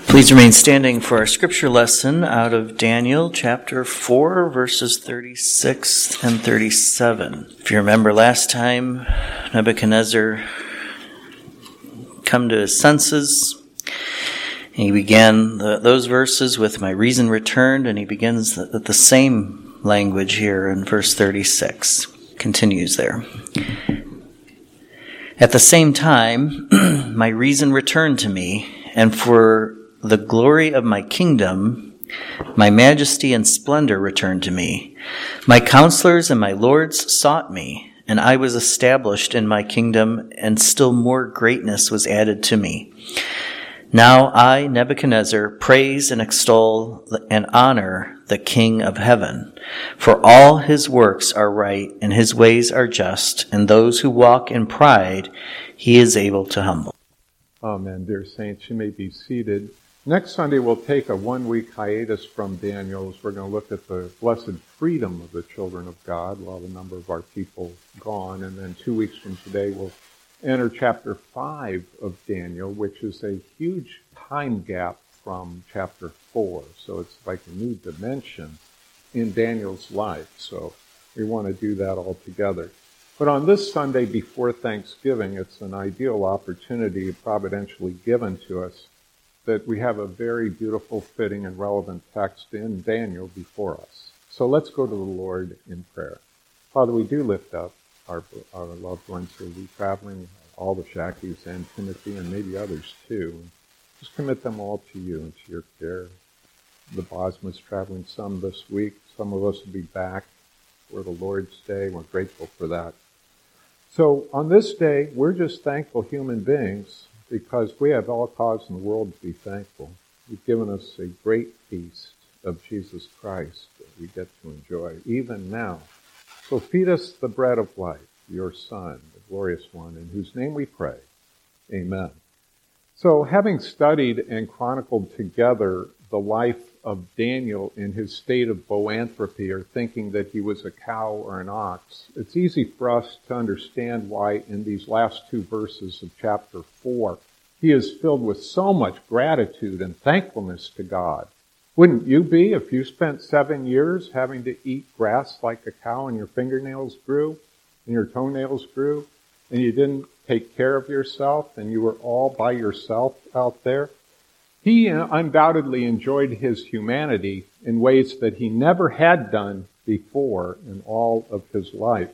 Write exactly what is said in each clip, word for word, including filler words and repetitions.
Please remain standing for our scripture lesson out of Daniel chapter four, verses thirty-six and thirty-seven. If you remember last time, Nebuchadnezzar come to his senses. He began the, those verses with "My reason returned," and he begins the, the same language here in verse thirty-six. Continues there. At the same time, my reason returned to me, and for the glory of my kingdom, my majesty and splendor returned to me. My counselors and my lords sought me, and I was established in my kingdom, and still more greatness was added to me. Now I, Nebuchadnezzar, praise and extol and honor the King of heaven, for all his works are right, and his ways are just, and those who walk in pride he is able to humble. Amen. Dear saints, you may be seated. Next Sunday, we'll take a one-week hiatus from Daniel as we're going to look at the blessed freedom of the children of God while the number of our people gone. And then two weeks from today, we'll enter chapter five of Daniel, which is a huge time gap from chapter four. So it's like a new dimension in Daniel's life. So we want to do that all together. But on this Sunday before Thanksgiving, it's an ideal opportunity providentially given to us that we have a very beautiful, fitting, and relevant text in Daniel before us. So let's go to the Lord in prayer. Father, we do lift up our, our loved ones who will be traveling, all the Shackies and Timothy and maybe others too. Just commit them all to you and to your care. The Bosma's traveling some this week. Some of us will be back for the Lord's Day. We're grateful for that. So on this day, we're just thankful human beings because we have all cause in the world to be thankful. You've given us a great feast of Jesus Christ that we get to enjoy, even now. So feed us the bread of life, your Son, the glorious one, in whose name we pray. Amen. So having studied and chronicled together the life of Daniel in his state of boanthropy, or thinking that he was a cow or an ox, it's easy for us to understand why in these last two verses of chapter four, he is filled with so much gratitude and thankfulness to God. Wouldn't you be if you spent seven years having to eat grass like a cow and your fingernails grew and your toenails grew and you didn't take care of yourself and you were all by yourself out there? He undoubtedly enjoyed his humanity in ways that he never had done before in all of his life.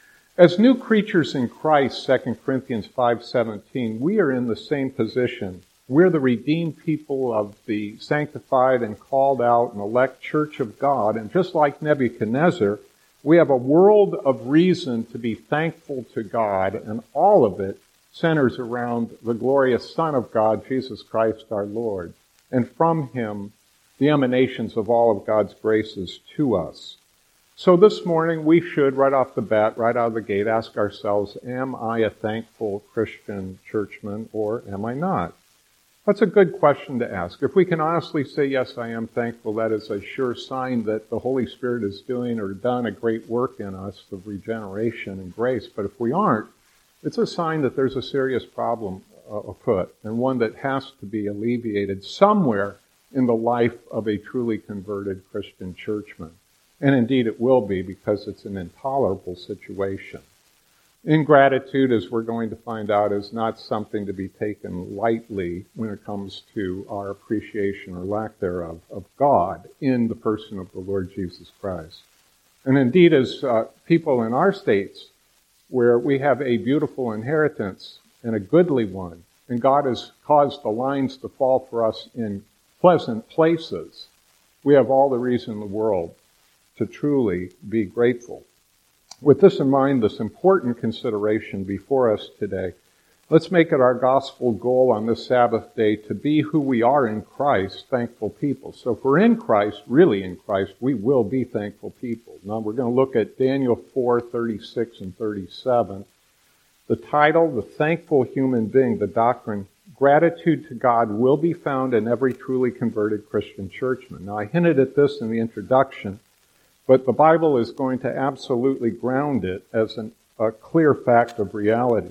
As new creatures in Christ, Second Corinthians five seventeen, we are in the same position. We're the redeemed people of the sanctified and called out and elect church of God. And just like Nebuchadnezzar, we have a world of reason to be thankful to God, and all of it centers around the glorious Son of God, Jesus Christ our Lord, and from him, the emanations of all of God's graces to us. So this morning, we should, right off the bat, right out of the gate, ask ourselves, am I a thankful Christian churchman, or am I not? That's a good question to ask. If we can honestly say, yes, I am thankful, that is a sure sign that the Holy Spirit is doing or done a great work in us of regeneration and grace. But if we aren't, it's a sign that there's a serious problem uh, afoot, and one that has to be alleviated somewhere in the life of a truly converted Christian churchman. And indeed it will be, because it's an intolerable situation. Ingratitude, as we're going to find out, is not something to be taken lightly when it comes to our appreciation or lack thereof of God in the person of the Lord Jesus Christ. And indeed, as uh, people in our states, where we have a beautiful inheritance and a goodly one, and God has caused the lines to fall for us in pleasant places, we have all the reason in the world to truly be grateful. With this in mind, this important consideration before us today, let's make it our gospel goal on this Sabbath day to be who we are in Christ, thankful people. So if we're in Christ, really in Christ, we will be thankful people. Now we're going to look at Daniel four, thirty-six and thirty-seven. The title, The Thankful Human Being, the doctrine, gratitude to God will be found in every truly converted Christian churchman. Now I hinted at this in the introduction, but the Bible is going to absolutely ground it as an, a clear fact of reality.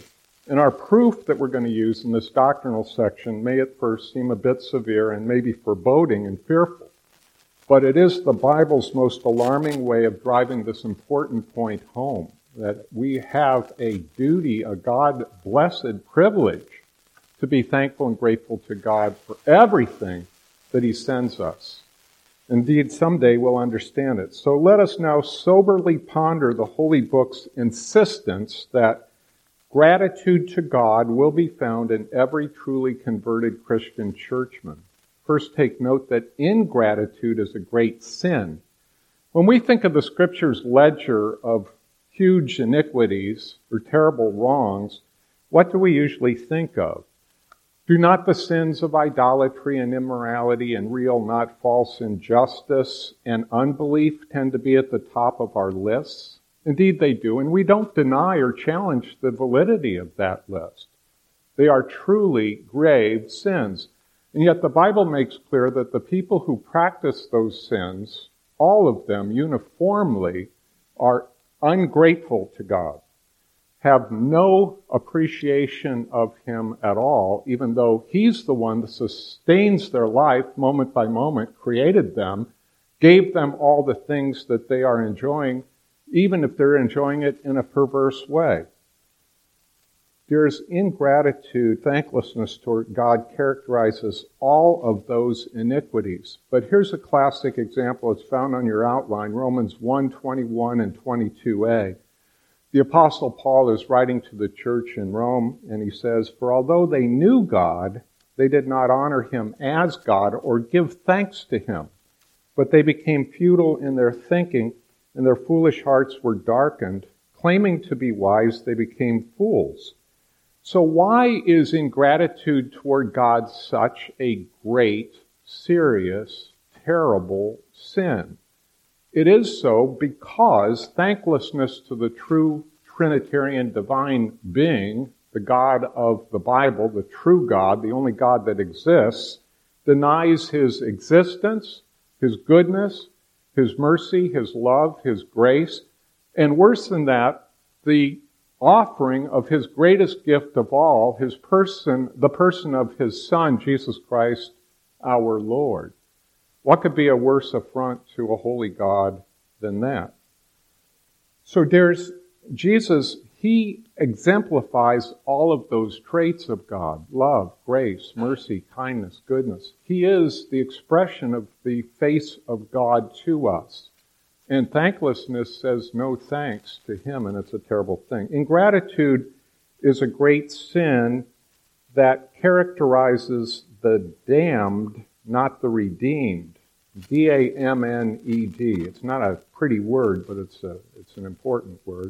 And our proof that we're going to use in this doctrinal section may at first seem a bit severe and maybe foreboding and fearful. But it is the Bible's most alarming way of driving this important point home, that we have a duty, a God-blessed privilege, to be thankful and grateful to God for everything that He sends us. Indeed, someday we'll understand it. So let us now soberly ponder the Holy Book's insistence that gratitude to God will be found in every truly converted Christian churchman. First, take note that ingratitude is a great sin. When we think of the Scripture's ledger of huge iniquities or terrible wrongs, what do we usually think of? Do not the sins of idolatry and immorality and real, not false injustice and unbelief tend to be at the top of our lists? Indeed they do, and we don't deny or challenge the validity of that list. They are truly grave sins. And yet the Bible makes clear that the people who practice those sins, all of them uniformly, are ungrateful to God, have no appreciation of Him at all, even though He's the one that sustains their life moment by moment, created them, gave them all the things that they are enjoying, even if they're enjoying it in a perverse way. There's ingratitude, thanklessness toward God characterizes all of those iniquities. But here's a classic example. It's found on your outline, Romans one, twenty-one and twenty-two a. The Apostle Paul is writing to the church in Rome, and he says, "For although they knew God, they did not honor Him as God or give thanks to Him. But they became futile in their thinking, and their foolish hearts were darkened. Claiming to be wise, they became fools." So why is ingratitude toward God such a great, serious, terrible sin? It is so because thanklessness to the true Trinitarian divine being, the God of the Bible, the true God, the only God that exists, denies His existence, His goodness, His mercy, His love, His grace, and worse than that, the offering of His greatest gift of all, His person, the person of His Son, Jesus Christ, our Lord. What could be a worse affront to a holy God than that? So there's Jesus, He exemplifies all of those traits of God: love, grace, mercy, kindness, goodness. He is the expression of the face of God to us. And thanklessness says no thanks to Him, and it's a terrible thing. Ingratitude is a great sin that characterizes the damned, not the redeemed. D A M N E D. It's not a pretty word, but it's a, it's an important word.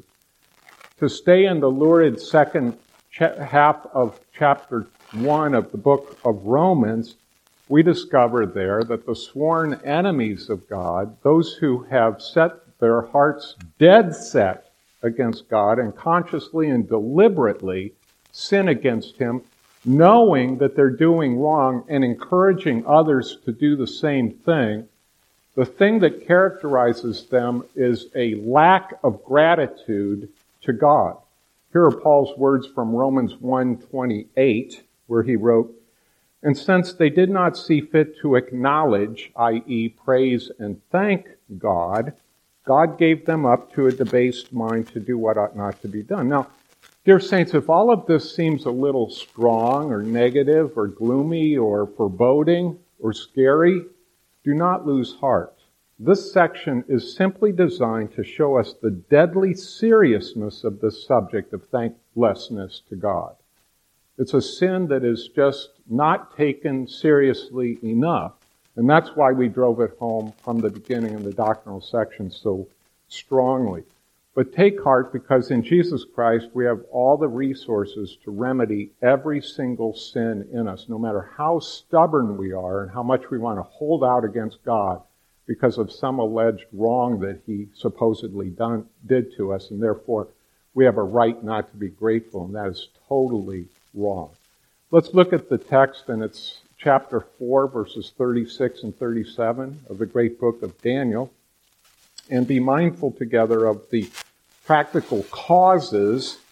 To stay in the lurid second cha- half of chapter one of the book of Romans, we discover there that the sworn enemies of God, those who have set their hearts dead set against God and consciously and deliberately sin against Him, knowing that they're doing wrong and encouraging others to do the same thing, the thing that characterizes them is a lack of gratitude to God. Here are Paul's words from Romans one twenty-eight, where he wrote, "And since they did not see fit to acknowledge, that is, praise and thank God, God gave them up to a debased mind to do what ought not to be done." Now, dear saints, if all of this seems a little strong or negative or gloomy or foreboding or scary, do not lose heart. This section is simply designed to show us the deadly seriousness of the subject of thanklessness to God. It's a sin that is just not taken seriously enough. And that's why we drove it home from the beginning in the doctrinal section so strongly. But take heart, because in Jesus Christ we have all the resources to remedy every single sin in us, no matter how stubborn we are and how much we want to hold out against God because of some alleged wrong that He supposedly done, did to us, and therefore we have a right not to be grateful, and that is totally wrong. Let's look at the text, and it's chapter four, verses thirty-six and thirty-seven of the great book of Daniel, and be mindful together of the practical causes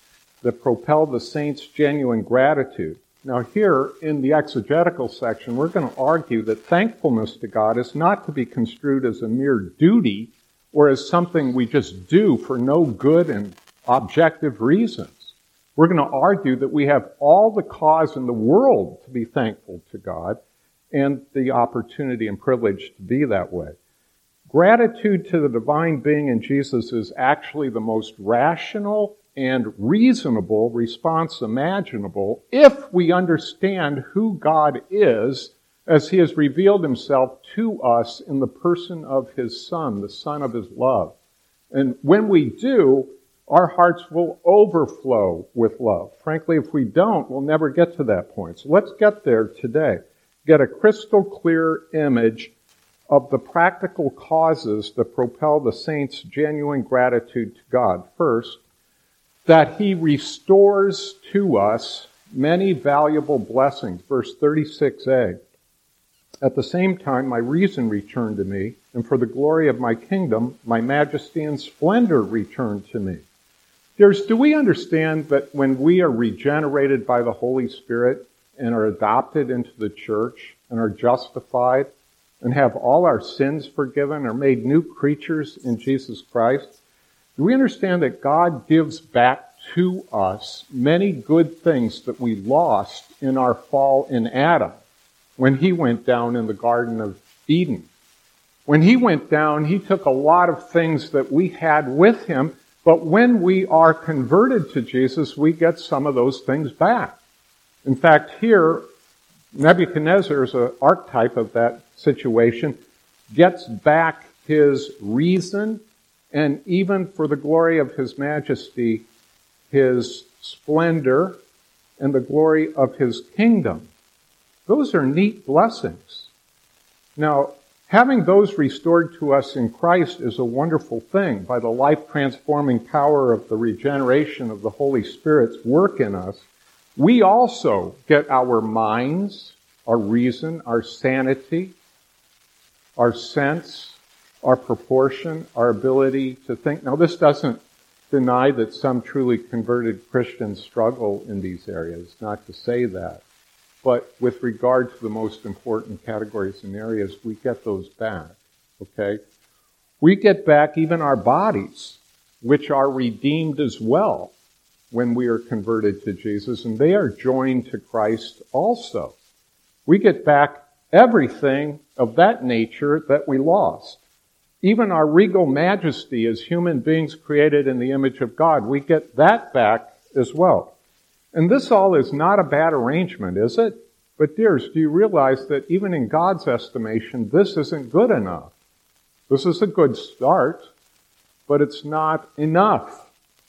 that propel the saints' genuine gratitude. Now here, in the exegetical section, we're going to argue that thankfulness to God is not to be construed as a mere duty or as something we just do for no good and objective reasons. We're going to argue that we have all the cause in the world to be thankful to God and the opportunity and privilege to be that way. Gratitude to the divine being in Jesus is actually the most rational and reasonable response imaginable if we understand who God is as he has revealed himself to us in the person of his Son, the Son of his love. And when we do, our hearts will overflow with love. Frankly, if we don't, we'll never get to that point. So let's get there today. Get a crystal clear image of the practical causes that propel the saints' genuine gratitude to God. First, that he restores to us many valuable blessings. Verse thirty-six a. At the same time, my reason returned to me, and for the glory of my kingdom, my majesty and splendor returned to me. Dears, do we understand that when we are regenerated by the Holy Spirit and are adopted into the church and are justified and have all our sins forgiven, are made new creatures in Jesus Christ, do we understand that God gives back to us many good things that we lost in our fall in Adam when he went down in the Garden of Eden? When he went down, he took a lot of things that we had with him, but when we are converted to Jesus, we get some of those things back. In fact, here, Nebuchadnezzar is an archetype of that situation, gets back his reason, and even for the glory of his majesty, his splendor, and the glory of his kingdom. Those are neat blessings. Now, having those restored to us in Christ is a wonderful thing by the life-transforming power of the regeneration of the Holy Spirit's work in us. We also get our minds, our reason, our sanity, our sense, our proportion, our ability to think. Now, this doesn't deny that some truly converted Christians struggle in these areas, not to say that. But with regard to the most important categories and areas, we get those back, okay? We get back even our bodies, which are redeemed as well when we are converted to Jesus, and they are joined to Christ also. We get back everything of that nature that we lost. Even our regal majesty as human beings created in the image of God, we get that back as well. And this all is not a bad arrangement, is it? But dears, do you realize that even in God's estimation, this isn't good enough? This is a good start, but it's not enough.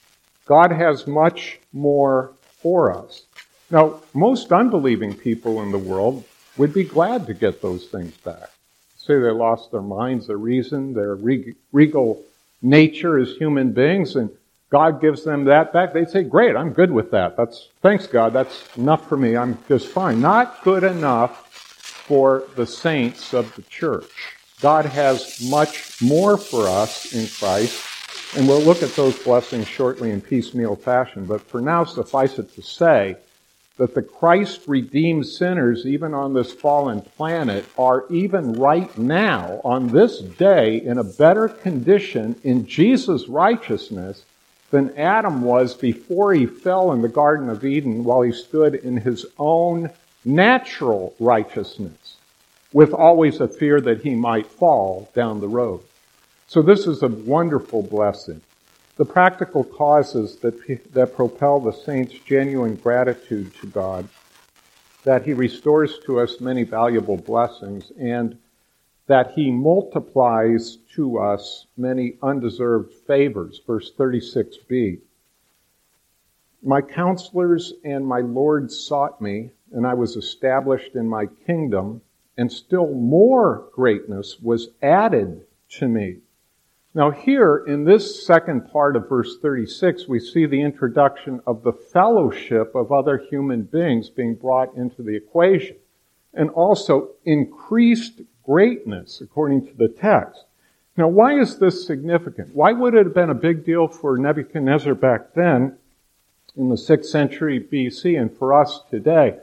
God has much more for us. Now, most unbelieving people in the world would be glad to get those things back. Say they lost their minds, their reason, their regal nature as human beings, and God gives them that back. They'd say, great, I'm good with that. That's, thanks God, that's enough for me. I'm just fine. Not good enough for the saints of the church. God has much more for us in Christ, and we'll look at those blessings shortly in piecemeal fashion. But for now, suffice it to say that the Christ-redeemed sinners, even on this fallen planet, are even right now, on this day, in a better condition in Jesus' righteousness than Adam was before he fell in the Garden of Eden while he stood in his own natural righteousness, with always a fear that he might fall down the road. So this is a wonderful blessing. The practical causes that, that propel the saints' genuine gratitude to God, that he restores to us many valuable blessings, and that he multiplies to us many undeserved favors. Verse thirty-six b. My counselors and my Lord sought me, and I was established in my kingdom, and still more greatness was added to me. Now here, in this second part of verse thirty-six, we see the introduction of the fellowship of other human beings being brought into the equation, and also increased greatness, according to the text. Now, why is this significant? Why would it have been a big deal for Nebuchadnezzar back then in the sixth century B C and for us today.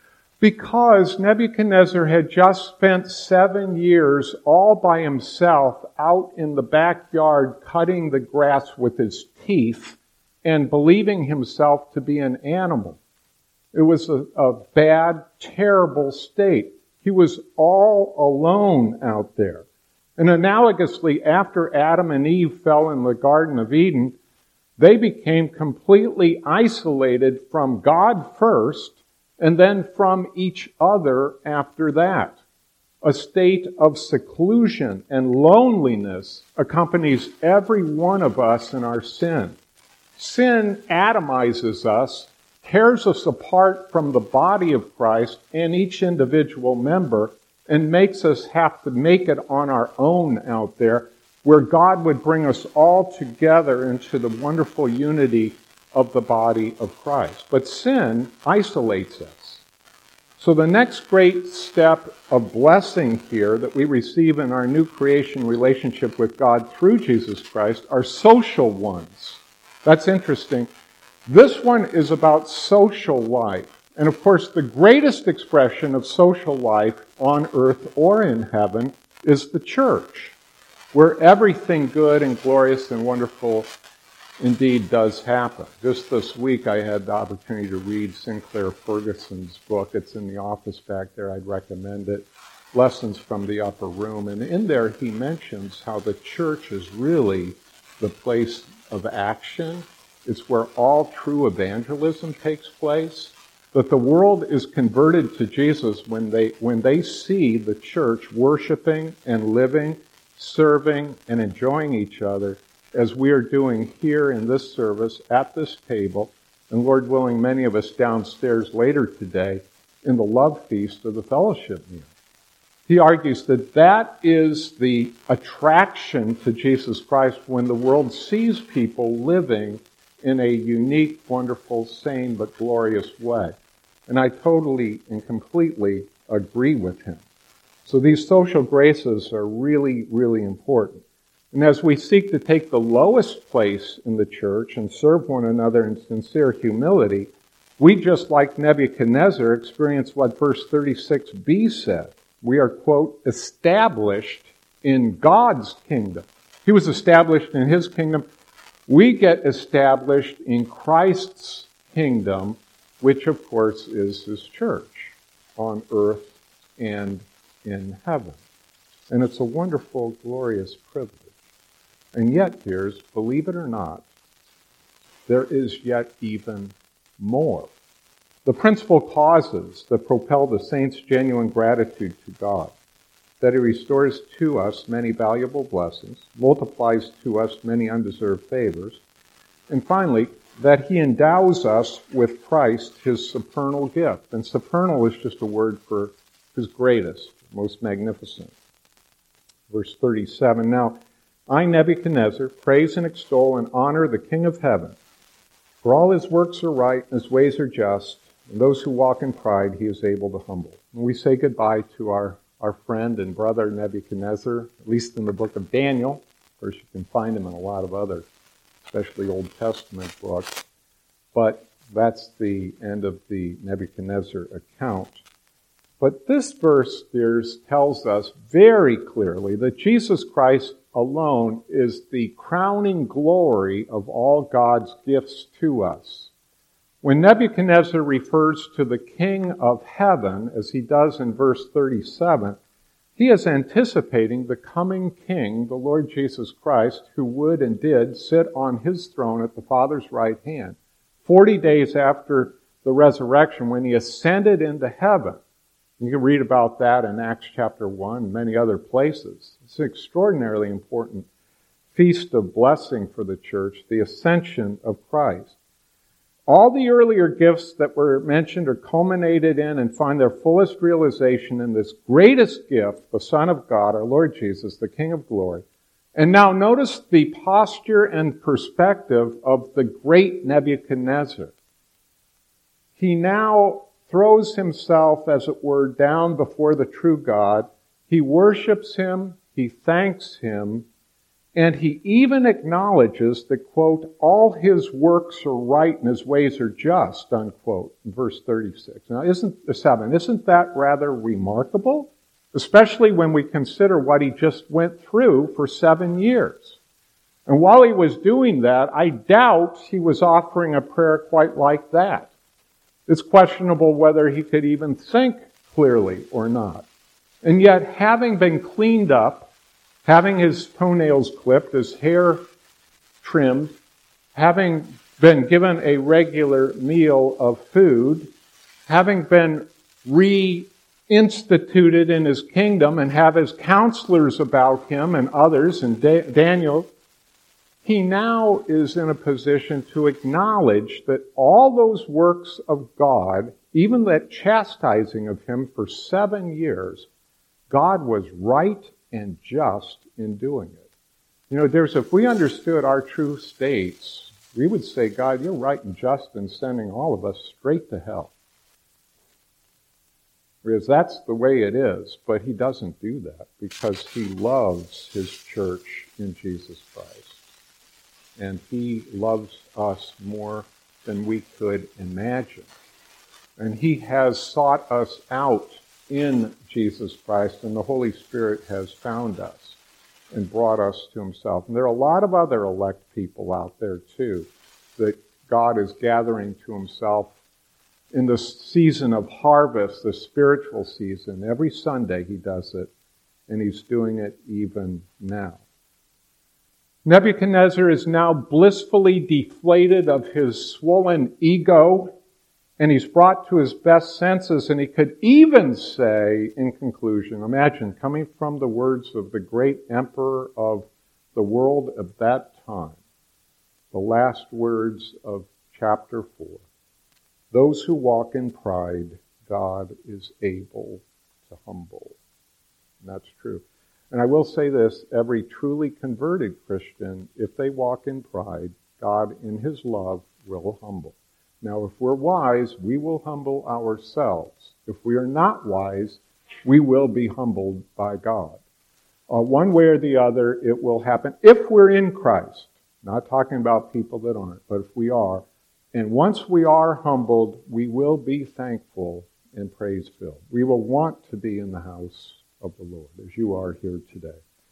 Because Nebuchadnezzar had just spent seven years all by himself out in the backyard cutting the grass with his teeth and believing himself to be an animal. It was a, a bad, terrible state. He was all alone out there. And analogously, after Adam and Eve fell in the Garden of Eden, they became completely isolated from God first, and then from each other after that. A state of seclusion and loneliness accompanies every one of us in our sin. Sin atomizes us, tears us apart from the body of Christ and each individual member, and makes us have to make it on our own out there, where God would bring us all together into the wonderful unity of the body of Christ. But sin isolates us. So the next great step of blessing here that we receive in our new creation relationship with God through Jesus Christ are social ones. That's interesting. This one is about social life. And of course, the greatest expression of social life on earth or in heaven is the church, where everything good and glorious and wonderful indeed does happen. Just this week I had the opportunity to read Sinclair Ferguson's book. It's in the office back there. I'd recommend it. Lessons from the Upper Room. And in there he mentions how the church is really the place of action. It's where all true evangelism takes place. That the world is converted to Jesus when they when they see the church worshiping and living, serving and enjoying each other, as we are doing here in this service, at this table, and Lord willing, many of us downstairs later today in the love feast of the fellowship meal. He argues that that is the attraction to Jesus Christ when the world sees people living in a unique, wonderful, sane, but glorious way. And I totally and completely agree with him. So these social graces are really, really important. And as we seek to take the lowest place in the church and serve one another in sincere humility, we, just like Nebuchadnezzar, experience what verse thirty-six b said. We are, quote, established in God's kingdom. He was established in his kingdom. We get established in Christ's kingdom, which of course is his church on earth and in heaven. And it's a wonderful, glorious privilege. And yet, dears, believe it or not, there is yet even more. The principal causes that propel the saints' genuine gratitude to God, that he restores to us many valuable blessings, multiplies to us many undeserved favors, and finally, that he endows us with Christ, his supernal gift. And supernal is just a word for his greatest, most magnificent. Verse thirty-seven, now, I, Nebuchadnezzar, praise and extol and honor the King of heaven. For all his works are right and his ways are just, and those who walk in pride he is able to humble. And we say goodbye to our, our friend and brother Nebuchadnezzar, at least in the book of Daniel. Of course, you can find him in a lot of other, especially Old Testament books. But that's the end of the Nebuchadnezzar account. But this verse, dears, tells us very clearly that Jesus Christ alone is the crowning glory of all God's gifts to us. When Nebuchadnezzar refers to the King of heaven, as he does in verse thirty-seven, he is anticipating the coming King, the Lord Jesus Christ, who would and did sit on his throne at the Father's right hand, forty days after the resurrection when he ascended into heaven. You can read about that in Acts chapter one and many other places. It's an extraordinarily important feast of blessing for the church, the ascension of Christ. All the earlier gifts that were mentioned are culminated in and find their fullest realization in this greatest gift, the Son of God, our Lord Jesus, the King of glory. And now notice the posture and perspective of the great Nebuchadnezzar. He now throws himself, as it were, down before the true God. He worships him, he thanks him, And he even acknowledges that, quote, all his works are right and his ways are just, unquote, in verse thirty-six. Now, isn't, seven, isn't that rather remarkable? Especially when we consider what he just went through for seven years. And while he was doing that, I doubt he was offering a prayer quite like that. It's questionable whether he could even think clearly or not. And yet, having been cleaned up, having his toenails clipped, his hair trimmed, having been given a regular meal of food, having been reinstituted in his kingdom and have his counselors about him and others, and da- Daniel, he now is in a position to acknowledge that all those works of God, even that chastising of him for seven years, God was right and just in doing it. You know, there's, if we understood our true states, we would say, God, you're right and just in sending all of us straight to hell. Because that's the way it is, but he doesn't do that because he loves his church in Jesus Christ. And he loves us more than we could imagine. And he has sought us out in Jesus Christ, and the Holy Spirit has found us and brought us to himself. And there are a lot of other elect people out there, too, that God is gathering to himself in the season of harvest, the spiritual season. Every Sunday he does it, and he's doing it even now. Nebuchadnezzar is now blissfully deflated of his swollen ego, and he's brought to his best senses, and he could even say, in conclusion, imagine coming from the words of the great emperor of the world of that time, the last words of chapter four. Those who walk in pride, God is able to humble. And that's true. And I will say this, every truly converted Christian, if they walk in pride, God in his love will humble. Now, if we're wise, we will humble ourselves. If we are not wise, we will be humbled by God. Uh, one way or the other, it will happen if we're in Christ. Not talking about people that aren't, but if we are. And once we are humbled, we will be thankful and praise-filled. We will want to be in the house of the Lord, as you are here today.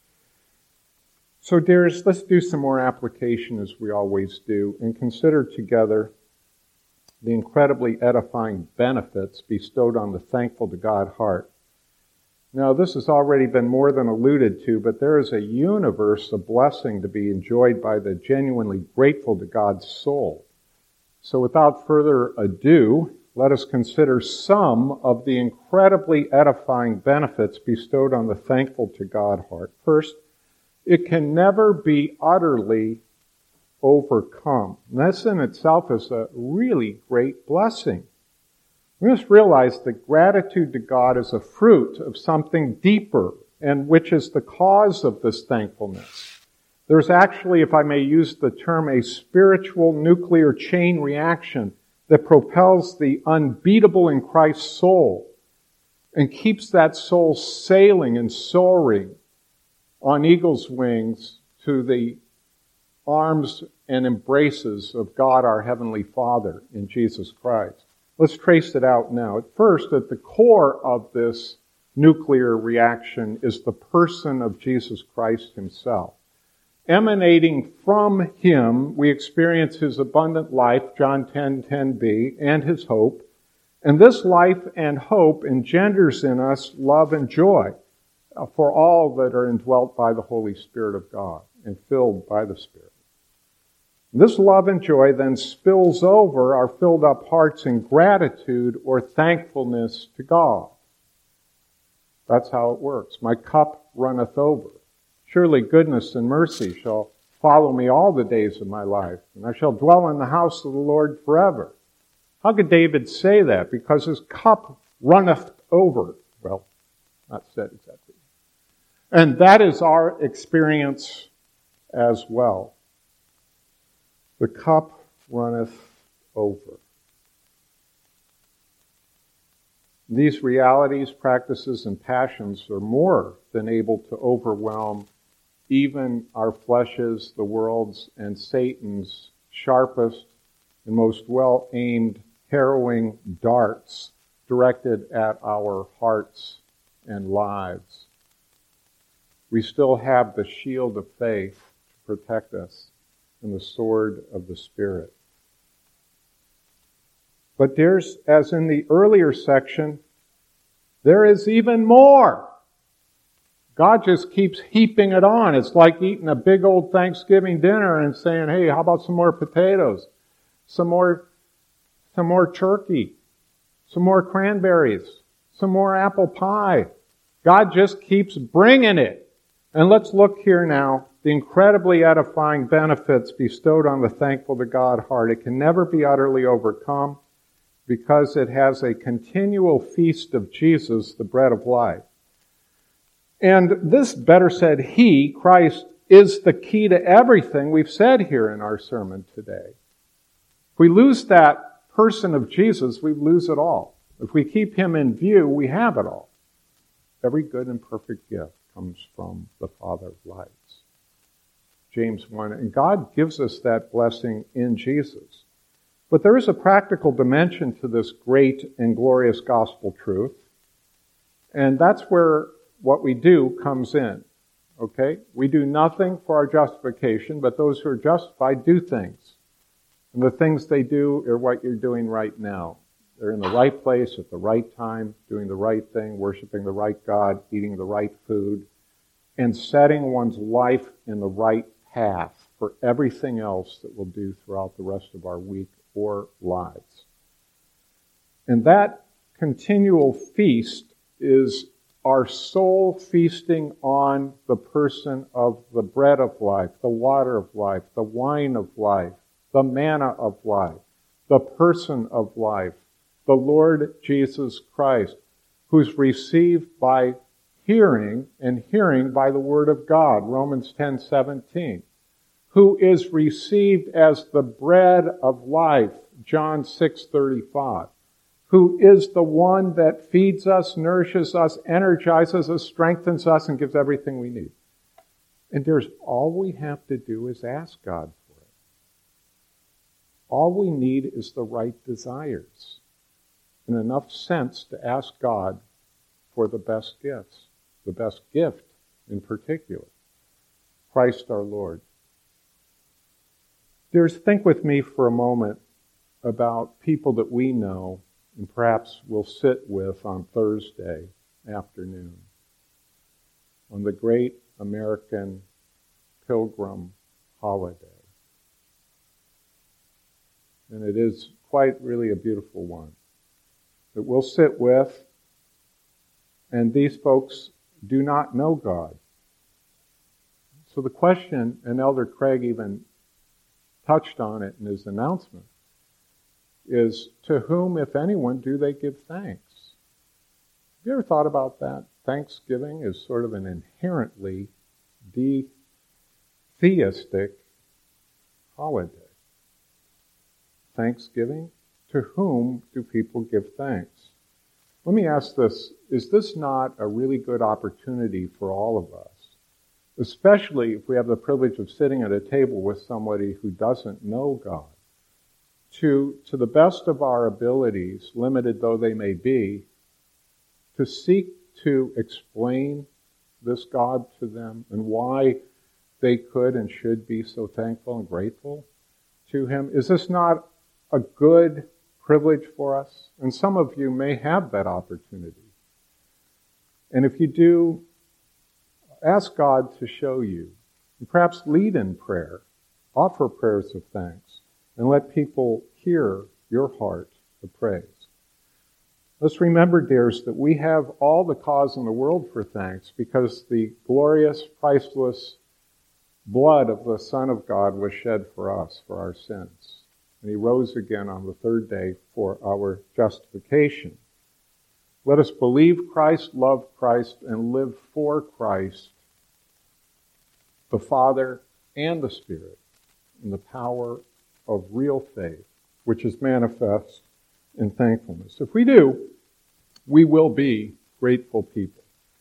So, dearest, let's do some more application as we always do, and consider together the incredibly edifying benefits bestowed on the thankful to God heart. Now, this has already been more than alluded to, but there is a universe of blessing to be enjoyed by the genuinely grateful to God's soul. So without further ado, let us consider some of the incredibly edifying benefits bestowed on the thankful to God heart. First, it can never be utterly overcome. And this in itself is a really great blessing. We must realize that gratitude to God is a fruit of something deeper, and which is the cause of this thankfulness. There's actually, if I may use the term, a spiritual nuclear chain reaction that propels the unbeatable in Christ's soul and keeps that soul sailing and soaring on eagle's wings to the arms and embraces of God our Heavenly Father in Jesus Christ. Let's trace it out now. At first, at the core of this nuclear reaction is the person of Jesus Christ himself. Emanating from him, we experience his abundant life, John ten ten b, and his hope. And this life and hope engenders in us love and joy for all that are indwelt by the Holy Spirit of God and filled by the Spirit. This love and joy then spills over our filled up hearts in gratitude or thankfulness to God. That's how it works. My cup runneth over. Surely goodness and mercy shall follow me all the days of my life, and I shall dwell in the house of the Lord forever. How could David say that? Because his cup runneth over. Well, not said exactly. And that is our experience as well. The cup runneth over. These realities, practices, and passions are more than able to overwhelm even our flesh's, the world's, and Satan's sharpest and most well-aimed, harrowing darts directed at our hearts and lives. We still have the shield of faith to protect us and the sword of the Spirit. But there's, as in the earlier section, there is even more. God just keeps heaping it on. It's like eating a big old Thanksgiving dinner and saying, hey, how about some more potatoes? Some more, some more turkey? Some more cranberries? Some more apple pie? God just keeps bringing it. And let's look here now, the incredibly edifying benefits bestowed on the thankful to God heart. It can never be utterly overcome because it has a continual feast of Jesus, the bread of life. And this, better said, He, Christ, is the key to everything we've said here in our sermon today. If we lose that person of Jesus, we lose it all. If we keep Him in view, we have it all. Every good and perfect gift comes from the Father of lights. James one, and God gives us that blessing in Jesus. But there is a practical dimension to this great and glorious gospel truth, and that's where what we do comes in, okay? We do nothing for our justification, but those who are justified do things. And the things they do are what you're doing right now. They're in the right place at the right time, doing the right thing, worshiping the right God, eating the right food, and setting one's life in the right path for everything else that we'll do throughout the rest of our week or lives. And that continual feast is our soul feasting on the person of the bread of life, the water of life, the wine of life, the manna of life, the person of life, the Lord Jesus Christ, who's received by hearing, and hearing by the word of God, Romans ten seventeen, who is received as the bread of life, John six thirty-five, who is the one that feeds us, nourishes us, energizes us, strengthens us, and gives everything we need. And there's all we have to do is ask God for it. All we need is the right desires and enough sense to ask God for the best gifts, the best gift in particular, Christ our Lord. There's, think with me for a moment about people that we know and perhaps we'll sit with on Thursday afternoon on the great American Pilgrim holiday. And it is quite really a beautiful one that we'll sit with, and these folks do not know God. So the question, and Elder Craig even touched on it in his announcement, is to whom, if anyone, do they give thanks? Have you ever thought about that? Thanksgiving is sort of an inherently de-theistic holiday. Thanksgiving, to whom do people give thanks? Let me ask this, is this not a really good opportunity for all of us? Especially if we have the privilege of sitting at a table with somebody who doesn't know God. To, to the best of our abilities, limited though they may be, to seek to explain this God to them and why they could and should be so thankful and grateful to Him. Is this not a good privilege for us? And some of you may have that opportunity. And if you do, ask God to show you, and perhaps lead in prayer, offer prayers of thanks, and let people hear your heart of praise. Let's remember, dears, that we have all the cause in the world for thanks because the glorious, priceless blood of the Son of God was shed for us, for our sins. And He rose again on the third day for our justification. Let us believe Christ, love Christ, and live for Christ, the Father and the Spirit, in the power of real faith, which is manifest in thankfulness. If we do, we will be grateful people.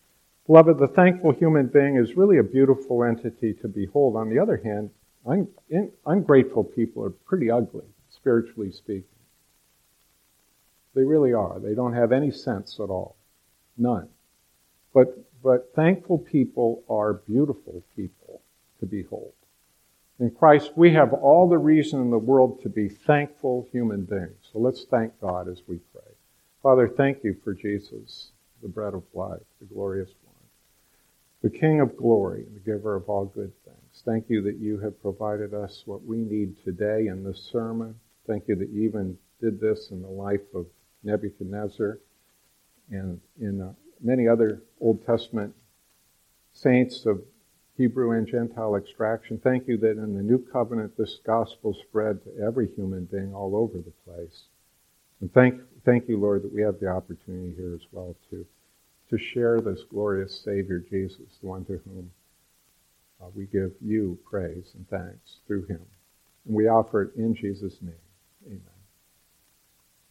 Beloved, the thankful human being is really a beautiful entity to behold. On the other hand, un- in- ungrateful people are pretty ugly, spiritually speaking. They really are. They don't have any sense at all. None. But, but thankful people are beautiful people to behold. In Christ, we have all the reason in the world to be thankful human beings. So let's thank God as we pray. Father, thank you for Jesus, the bread of life, the glorious one, the King of glory, the giver of all good things. Thank you that you have provided us what we need today in this sermon. Thank you that you even did this in the life of Nebuchadnezzar and in uh, many other Old Testament saints of Hebrew and Gentile extraction. Thank you that in the new covenant this gospel spread to every human being all over the place. And thank, thank you, Lord, that we have the opportunity here as well to, to share this glorious Savior Jesus, the one to whom uh, we give you praise and thanks through him. And we offer it in Jesus' name. Amen.